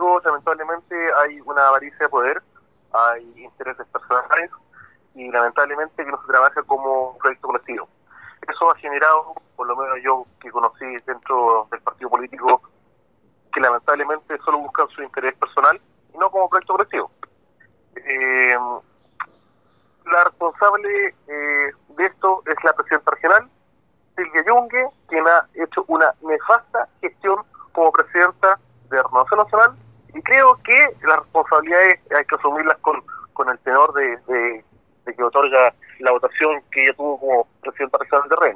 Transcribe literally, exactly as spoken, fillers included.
político, lamentablemente, hay una avaricia de poder, hay intereses personales y lamentablemente que no se trabaja como un proyecto colectivo. Eso ha generado, por lo menos yo que conocí dentro del partido político, que lamentablemente solo buscan su interés personal y no como proyecto colectivo. Eh, la responsable eh, de esto es la presidenta regional, Silvia Yungue, quien ha hecho una nefasta gestión como presidenta de Renovación Nacional, y creo que las responsabilidades hay que asumirlas con, con el tenor de, de, de que otorga la votación que ella tuvo como presidenta regional de R N.